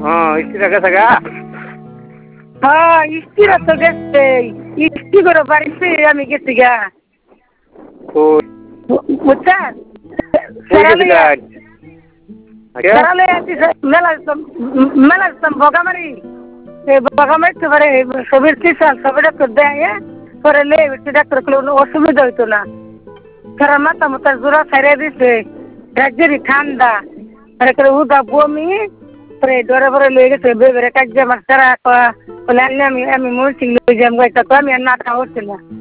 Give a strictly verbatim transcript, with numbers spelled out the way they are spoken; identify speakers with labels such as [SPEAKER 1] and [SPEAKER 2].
[SPEAKER 1] হ্যাঁ স্ত্রীরা গেছে গা।
[SPEAKER 2] হ্যাঁ স্ত্রীরা তো গেছে, স্ত্রী করে বাড়িতে আমি গেছি গা।
[SPEAKER 1] কই
[SPEAKER 2] বুঝছেন?
[SPEAKER 1] কই গেছিলেন? আগে
[SPEAKER 2] সেরালে আছি মেলা মেলা বগামারি এই বগামারি তো পারে সবের কিসান সবে ডাক্তার দেয় পরে লে ডাক্তার কোনো অসুবিধা হইতো না। সারা মাথা মাথা জোড়া ছাড়িয়ে দিছে, রাজ্যেরই ঠান্ডা পরে করে উদা বমি পরে ডরে ভরে লয়ে গেছে বেবেরে কাজ আমার সারা বলে আমি আমি মরছি লয়ে যাম গাইতা তো আমি আর না খাওয়া হচ্ছে না।